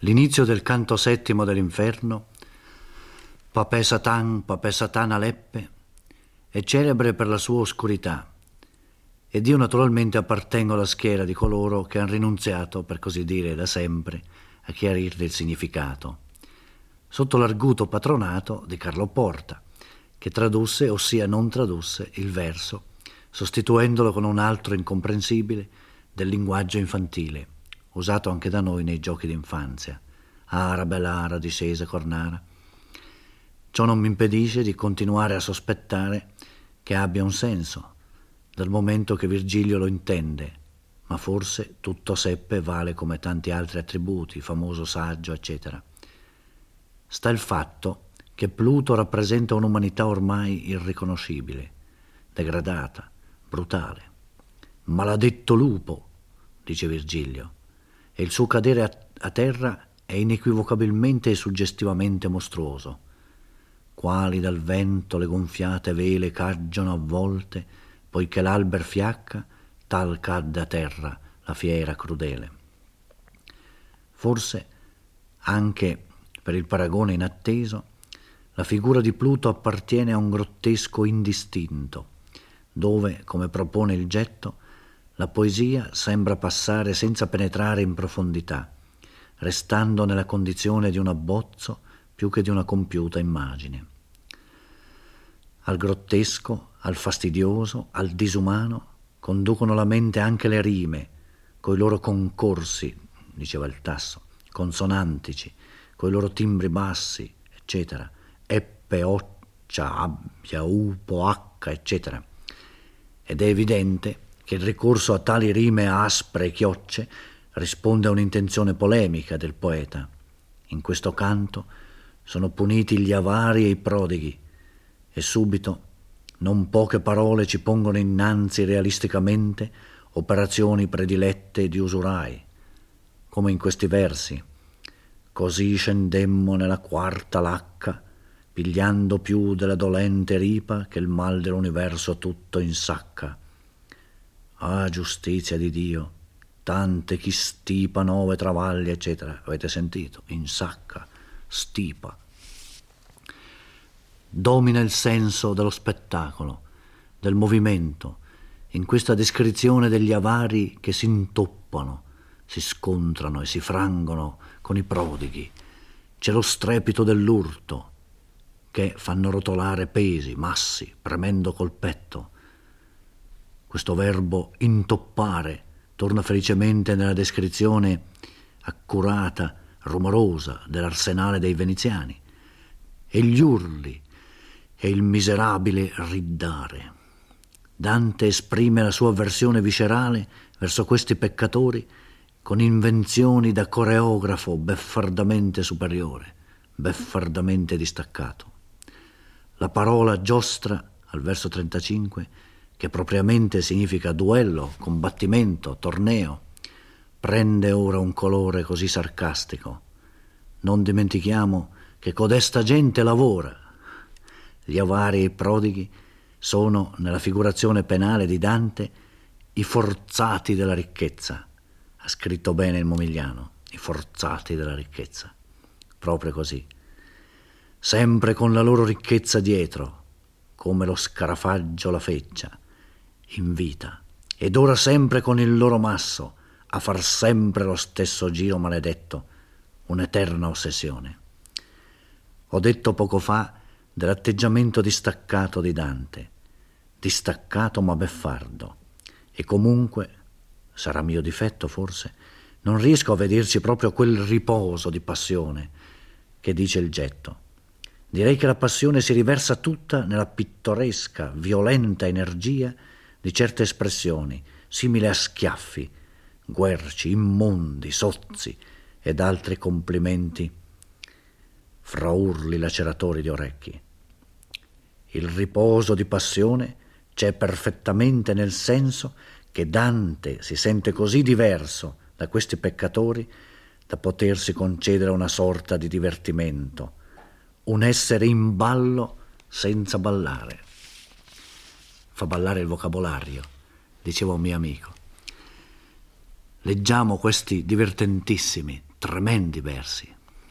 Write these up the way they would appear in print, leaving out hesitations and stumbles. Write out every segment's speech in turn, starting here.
L'inizio del canto settimo dell'Inferno, Papè Satan Aleppe, è celebre per la sua oscurità, ed io naturalmente appartengo alla schiera di coloro che hanno rinunziato, per così dire, da sempre, a chiarirne il significato, sotto l'arguto patronato di Carlo Porta, che tradusse, ossia non tradusse, il verso, sostituendolo con un altro incomprensibile del linguaggio infantile, usato anche da noi nei giochi d'infanzia. Ara, belara, discesa, cornara. Ciò non mi impedisce di continuare a sospettare che abbia un senso, dal momento che Virgilio lo intende, ma forse tutto seppe vale come tanti altri attributi, famoso saggio, eccetera. Sta il fatto che Pluto rappresenta un'umanità ormai irriconoscibile, degradata, brutale. Maledetto lupo, dice Virgilio, e il suo cadere a terra è inequivocabilmente e suggestivamente mostruoso. Quali dal vento le gonfiate vele caggiano a volte, poiché l'alber fiacca, tal cadde a terra la fiera crudele. Forse, anche per il paragone inatteso, la figura di Pluto appartiene a un grottesco indistinto, dove, come propone il getto, la poesia sembra passare senza penetrare in profondità, restando nella condizione di un abbozzo più che di una compiuta immagine. Al grottesco, al fastidioso, al disumano conducono la mente anche le rime, coi loro concorsi, diceva il Tasso, consonantici, coi loro timbri bassi, eccetera, eppe, occia, abbia, upo, acca, eccetera. Ed è evidente che il ricorso a tali rime aspre e chiocce risponde a un'intenzione polemica del poeta. In questo canto sono puniti gli avari e i prodighi, e subito non poche parole ci pongono innanzi realisticamente operazioni predilette di usurai, come in questi versi: così scendemmo nella quarta lacca, pigliando più della dolente ripa che il mal dell'universo tutto insacca. Ah, giustizia di Dio, tante chi stipa 9 travagli, eccetera. Avete sentito? Insacca, stipa. Domina il senso dello spettacolo, del movimento, in questa descrizione degli avari che si intoppano, si scontrano e si frangono con i prodighi. C'è lo strepito dell'urto, che fanno rotolare pesi, massi, premendo col petto. Questo verbo intoppare torna felicemente nella descrizione accurata, rumorosa dell'arsenale dei veneziani. E gli urli e il miserabile riddare. Dante esprime la sua avversione viscerale verso questi peccatori con invenzioni da coreografo beffardamente superiore, beffardamente distaccato. La parola giostra, al verso 35, che propriamente significa duello, combattimento, torneo, prende ora un colore così sarcastico. Non dimentichiamo che codesta gente lavora. Gli avari e i prodighi sono, nella figurazione penale di Dante, i forzati della ricchezza. Ha scritto bene il Momigliano, i forzati della ricchezza. Proprio così. Sempre con la loro ricchezza dietro, come lo scarafaggio la feccia, in vita, ed ora sempre con il loro masso, a far sempre lo stesso giro maledetto, un'eterna ossessione. Ho detto poco fa dell'atteggiamento distaccato di Dante, distaccato ma beffardo, e comunque, sarà mio difetto forse, non riesco a vederci proprio quel riposo di passione che dice il getto. Direi che la passione si riversa tutta nella pittoresca, violenta energia di certe espressioni, simili a schiaffi, guerci, immondi, sozzi ed altri complimenti fra urli laceratori di orecchi. Il riposo di passione c'è perfettamente nel senso che Dante si sente così diverso da questi peccatori da potersi concedere una sorta di divertimento, un essere in ballo senza ballare. Fa ballare il vocabolario, diceva un mio amico. Leggiamo questi divertentissimi, tremendi versi.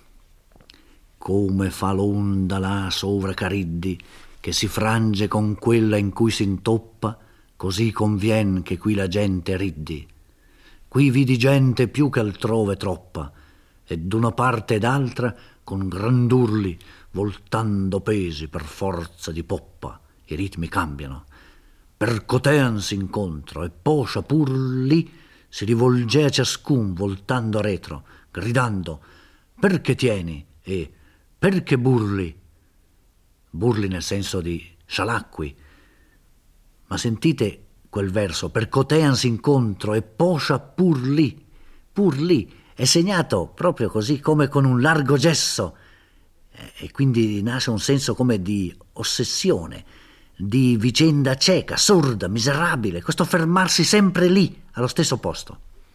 Come fa l'onda là sovra Cariddi, che si frange con quella in cui si intoppa, così convien che qui la gente riddi. Qui vidi gente più che altrove troppa, e d'una parte ed altra con grandurli, voltando pesi per forza di poppa, i ritmi cambiano. Percoteansi incontro, e poscia pur lì si rivolgea ciascun voltando retro, gridando: perché tieni? E perché burli? Burli nel senso di scialacqui. Ma sentite quel verso: percoteansi incontro, e poscia pur lì, è segnato proprio così come con un largo gesso, e quindi nasce un senso come di ossessione, di vicenda cieca, sorda, miserabile, questo fermarsi sempre lì, allo stesso posto.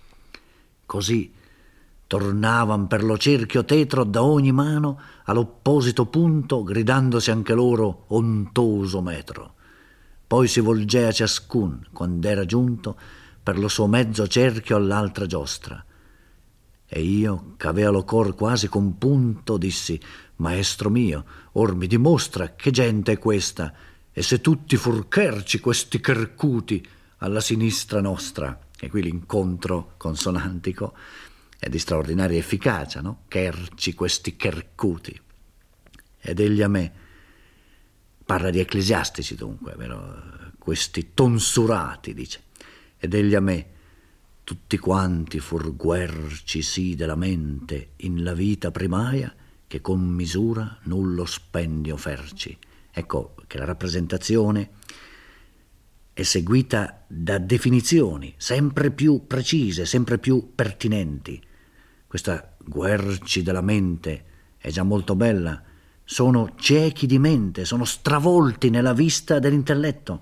Così tornavan per lo cerchio tetro da ogni mano all'opposito punto, gridandosi anche loro ontoso metro. Poi si volgea ciascun, quando era giunto, per lo suo mezzo cerchio all'altra giostra. E io, c'avea lo cor quasi compunto, dissi: maestro mio, or mi dimostra che gente è questa, e se tutti furcherci questi chercuti alla sinistra nostra. E qui l'incontro consonantico è di straordinaria efficacia, no? Cherci questi chercuti. Ed egli a me, parla di ecclesiastici dunque, vero? Questi tonsurati, dice. Ed egli a me: tutti quanti fur guerci sì della mente in la vita primaia, che con misura nullo spendio ferci. Ecco che la rappresentazione è seguita da definizioni sempre più precise, sempre più pertinenti. Questa guerci della mente è già molto bella. Sono ciechi di mente, sono stravolti nella vista dell'intelletto.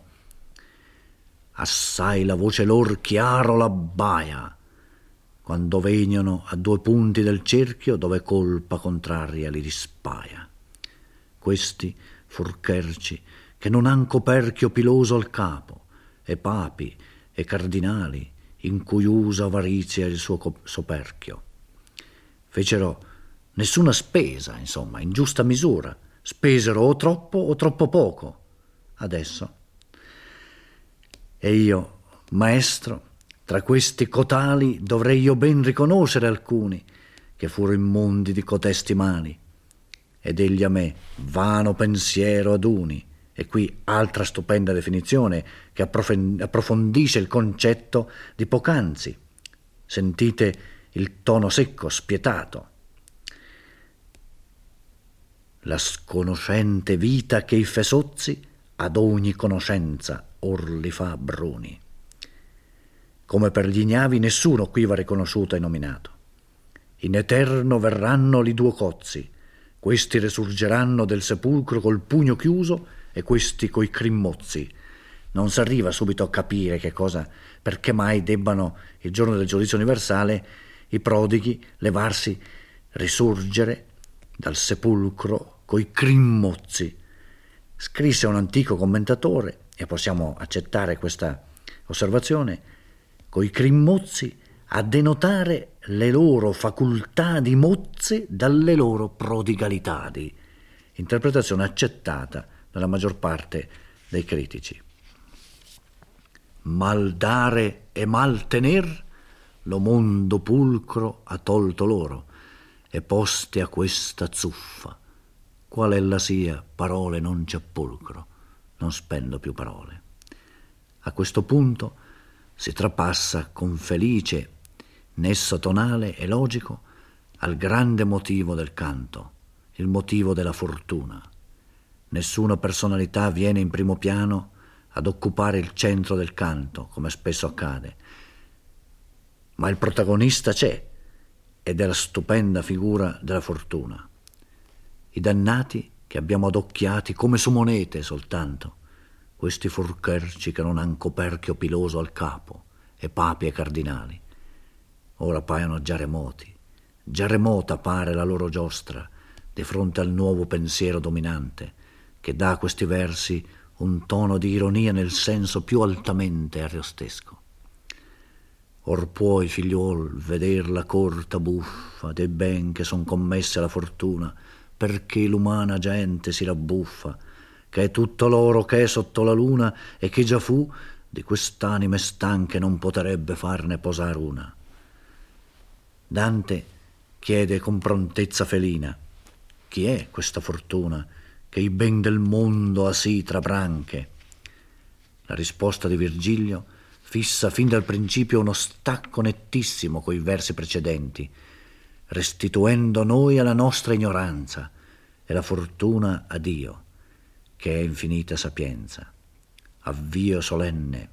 Assai la voce lor chiaro l'abbaia, quando vegnono a due punti del cerchio dove colpa contraria li rispaia. Questi furcherci che non han coperchio piloso al capo, e papi e cardinali in cui usa avarizia il suo soperchio. Fecero nessuna spesa, insomma, in giusta misura, spesero o troppo poco. Adesso. E io, maestro, tra questi cotali dovrei io ben riconoscere alcuni, che furono immondi di cotesti mali. Ed egli a me, vano pensiero ad uni, e qui altra stupenda definizione che approfondisce il concetto di poc'anzi. Sentite il tono secco, spietato. La sconoscente vita che i fesozzi ad ogni conoscenza or li fa bruni. Come per gli ignavi nessuno qui va riconosciuto e nominato. In eterno verranno li due cozzi, questi resurgeranno del sepulcro col pugno chiuso e questi coi crimmozzi. Non si arriva subito a capire che cosa, perché mai debbano il giorno del giudizio universale i prodighi levarsi, risurgere dal sepolcro coi crimmozzi. Scrisse un antico commentatore, e possiamo accettare questa osservazione, coi crimmozzi a denotare le loro facoltà di mozze dalle loro prodigalitadi. Interpretazione accettata dalla maggior parte dei critici. Mal dare e mal tener, lo mondo pulcro ha tolto loro, e poste a questa zuffa. Qual ella sia, parole non c'è pulcro, non spendo più parole. A questo punto si trapassa con felice nesso tonale e logico al grande motivo del canto, il motivo della fortuna. Nessuna personalità viene in primo piano ad occupare il centro del canto, come spesso accade, ma il protagonista c'è, ed è la stupenda figura della fortuna. I dannati che abbiamo adocchiati come su monete soltanto, questi furcherci che non han coperchio piloso al capo, e papi e cardinali, ora paiono già remota pare la loro giostra di fronte al nuovo pensiero dominante, che dà a questi versi un tono di ironia nel senso più altamente ariostesco. Or puoi, figliuol, veder la corta buffa dei ben che son commesse alla fortuna, perché l'umana gente si rabbuffa, che è tutto l'oro che è sotto la luna e che già fu, di quest'anime stanche non potrebbe farne posar una. Dante chiede con prontezza felina: chi è questa fortuna che i ben del mondo ha sì tra branche? La risposta di Virgilio fissa fin dal principio uno stacco nettissimo coi versi precedenti, restituendo noi alla nostra ignoranza e la fortuna a Dio, che è infinita sapienza. Avvio solenne,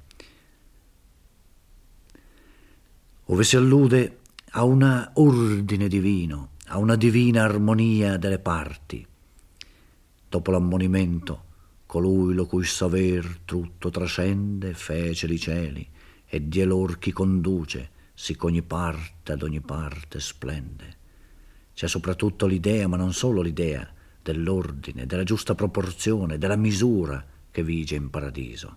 ove si allude a un ordine divino, a una divina armonia delle parti. Dopo l'ammonimento, colui lo cui saver tutto trascende, fece li cieli, e die lor chi conduce, si ch'ogni parte ad ogni parte splende. C'è soprattutto l'idea, ma non solo l'idea, dell'ordine, della giusta proporzione, della misura che vige in paradiso,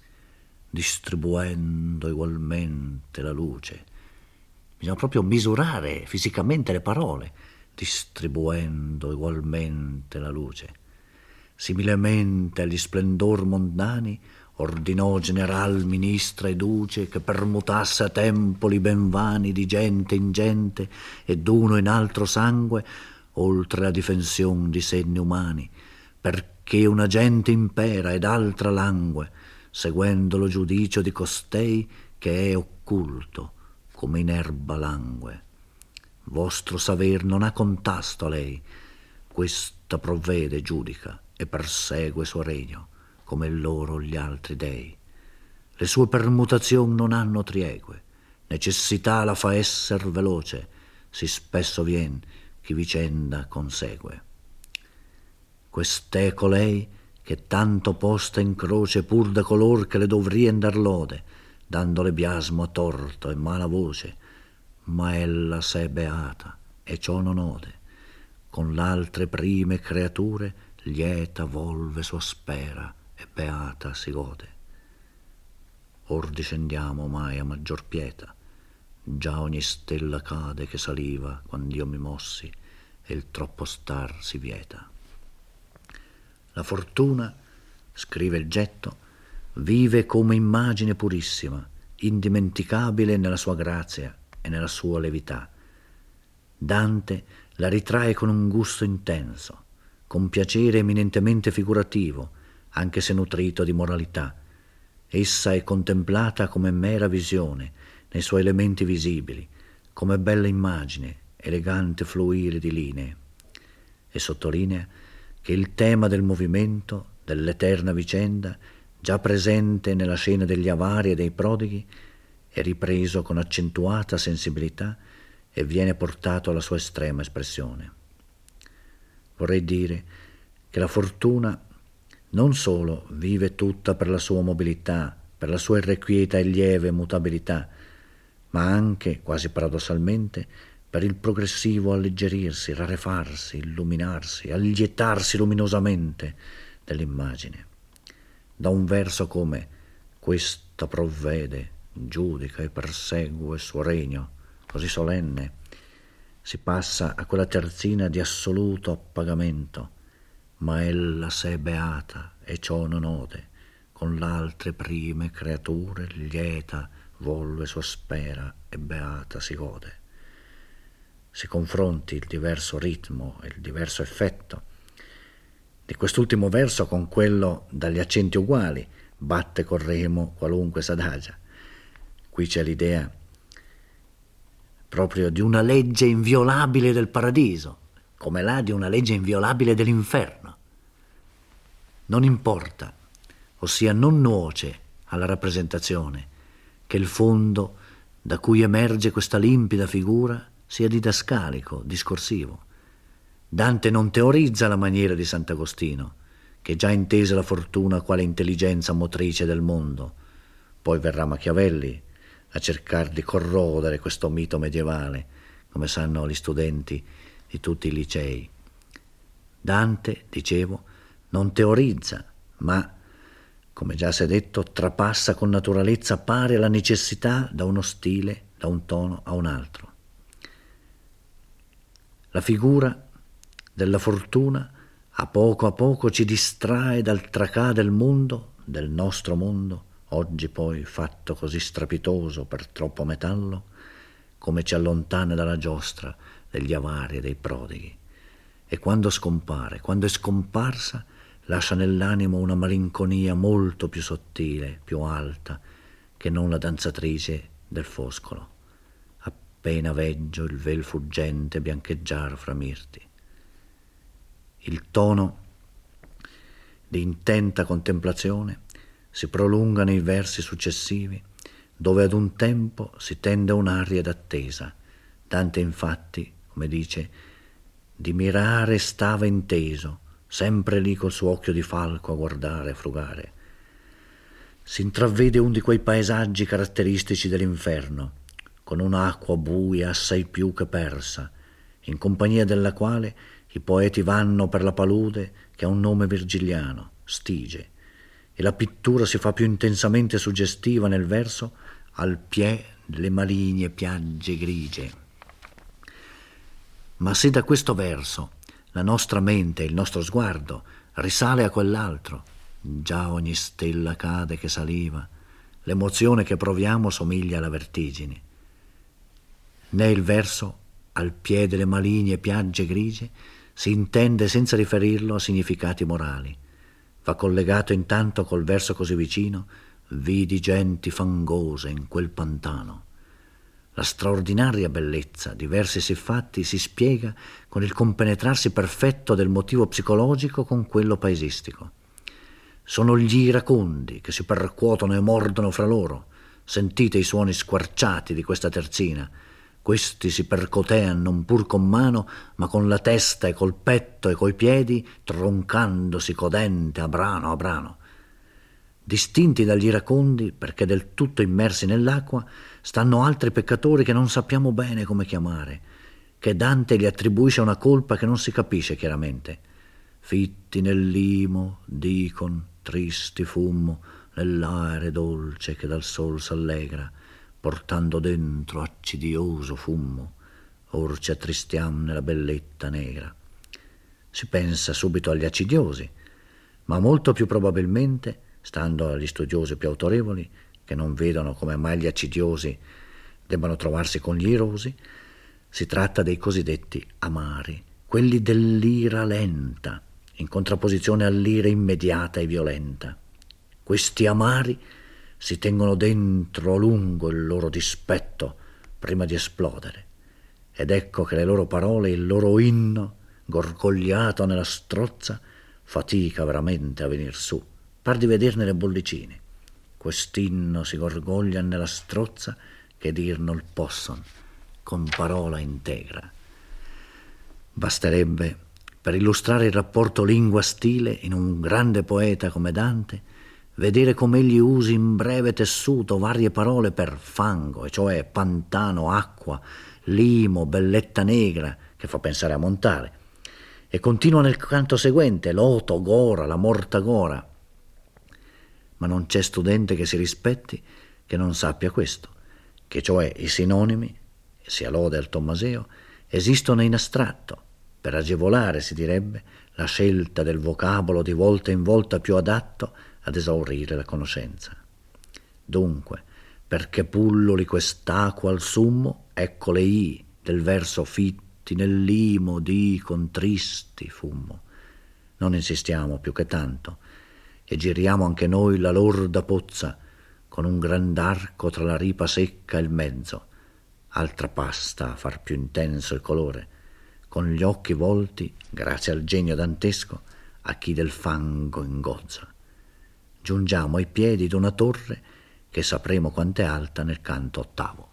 distribuendo ugualmente la luce. Bisogna proprio misurare fisicamente le parole, distribuendo ugualmente la luce. Similemente agli splendor mondani, ordinò general ministra e duce che permutasse a tempoli ben vani di gente in gente e d'uno in altro sangue, oltre la difensione di senni umani, perché una gente impera ed altra langue, seguendo lo giudicio di costei che è occulto come in erba langue. Vostro saver non ha contasto a lei, questa provvede, giudica e persegue suo regno, come loro gli altri dei. Le sue permutazioni non hanno triegue, necessità la fa esser veloce, si spesso vien chi vicenda consegue. Quest'è colei che tanto posta in croce pur da color che le dovrien dar lode, dandole biasmo a torto e mala voce, ma ella s'è beata e ciò non ode, con l'altre prime creature lieta volve sua spera e beata si gode. Or discendiamo mai a maggior pieta, già ogni stella cade che saliva quand'io mi mossi e il troppo star si vieta. La fortuna, scrive il Getto, vive come immagine purissima, indimenticabile nella sua grazia e nella sua levità. Dante la ritrae con un gusto intenso, con piacere eminentemente figurativo, anche se nutrito di moralità. Essa è contemplata come mera visione, nei suoi elementi visibili, come bella immagine, elegante fluire di linee. E sottolinea che il tema del movimento, dell'eterna vicenda, già presente nella scena degli avari e dei prodighi, è ripreso con accentuata sensibilità e viene portato alla sua estrema espressione. Vorrei dire che la fortuna non solo vive tutta per la sua mobilità, per la sua irrequieta e lieve mutabilità, ma anche, quasi paradossalmente, per il progressivo alleggerirsi, rarefarsi, illuminarsi, allietarsi luminosamente dell'immagine. Da un verso come «Questa provvede, giudica e persegue il suo regno», così solenne, si passa a quella terzina di assoluto appagamento, ma ella s'è beata e ciò non ode, con l'altre prime creature lieta volve sua spera e beata si gode. Si confronti il diverso ritmo e il diverso effetto di quest'ultimo verso con quello dagli accenti uguali, batte col remo qualunque s'adagia. Qui c'è l'idea proprio di una legge inviolabile del paradiso, come là di una legge inviolabile dell'inferno. Non importa, ossia non nuoce alla rappresentazione, che il fondo da cui emerge questa limpida figura sia didascalico, discorsivo. Dante non teorizza alla maniera di Sant'Agostino, che già intese la fortuna quale intelligenza motrice del mondo. Poi verrà Machiavelli a cercare di corrodere questo mito medievale, come sanno gli studenti di tutti i licei. Dante, dicevo, non teorizza, ma come già si è detto, trapassa con naturalezza pari alla necessità da uno stile, da un tono a un altro. La figura della fortuna a poco ci distrae dal tracà del mondo, del nostro mondo, oggi poi fatto così strepitoso per troppo metallo, come ci allontana dalla giostra degli avari e dei prodighi. E quando scompare, quando è scomparsa, lascia nell'animo una malinconia molto più sottile, più alta, che non la danzatrice del foscolo. Appena veggio il vel fuggente biancheggiar fra mirti. Il tono di intenta contemplazione si prolunga nei versi successivi, dove ad un tempo si tende un'aria d'attesa. Dante infatti, come dice, di mirare stava inteso, sempre lì col suo occhio di falco a guardare e frugare. Si intravede un di quei paesaggi caratteristici dell'inferno, con un'acqua buia assai più che persa, in compagnia della quale i poeti vanno per la palude che ha un nome virgiliano, Stige, e la pittura si fa più intensamente suggestiva nel verso al piè delle maligne piagge grigie. Ma se da questo verso la nostra mente e il nostro sguardo risale a quell'altro, già ogni stella cade che saliva, l'emozione che proviamo somiglia alla vertigine. Né il verso al piè delle maligne piagge grigie si intende senza riferirlo a significati morali. Va collegato intanto col verso così vicino: vidi genti fangose in quel pantano. La straordinaria bellezza di versi siffatti si spiega con il compenetrarsi perfetto del motivo psicologico con quello paesistico. Sono gli iracondi che si percuotono e mordono fra loro. Sentite i suoni squarciati di questa terzina. Questi si percotean non pur con mano, ma con la testa e col petto e coi piedi, troncandosi codente a brano. Distinti dagli iracondi, perché del tutto immersi nell'acqua, stanno altri peccatori che non sappiamo bene come chiamare, che Dante gli attribuisce una colpa che non si capisce chiaramente. Fitti nel limo, dicon, tristi fummo, nell'aere dolce che dal sol s'allegra, portando dentro accidioso fumo, or ci attristiam nella belletta negra. Si pensa subito agli accidiosi, ma molto più probabilmente, stando agli studiosi più autorevoli, che non vedono come mai gli accidiosi debbano trovarsi con gli irosi, si tratta dei cosiddetti amari, quelli dell'ira lenta, in contrapposizione all'ira immediata e violenta. Questi amari si tengono dentro a lungo il loro dispetto prima di esplodere, ed ecco che le loro parole, il loro inno, gorgogliato nella strozza, fatica veramente a venir su, par di vederne le bollicine. Quest'inno si gorgoglia nella strozza che dir non posson con parola integra. Basterebbe, per illustrare il rapporto lingua-stile in un grande poeta come Dante, vedere come egli usi in breve tessuto varie parole per fango, e cioè pantano, acqua, limo, belletta negra, che fa pensare a montare, e continua nel canto seguente: loto, gora, la morta gora. Ma non c'è studente che si rispetti che non sappia questo, che cioè i sinonimi, sia lode al Tommaseo, esistono in astratto, per agevolare, si direbbe, la scelta del vocabolo di volta in volta più adatto ad esaurire la conoscenza. Dunque, perché pulluli quest'acqua al summo, ecco le i del verso fitti nel limo dicon tristi fummo. Non insistiamo più che tanto e giriamo anche noi la lorda pozza con un grand'arco tra la ripa secca e il mezzo, altra pasta a far più intenso il colore, con gli occhi volti, grazie al genio dantesco, a chi del fango ingozza. Giungiamo ai piedi d'una torre che sapremo quant'è alta nel canto ottavo.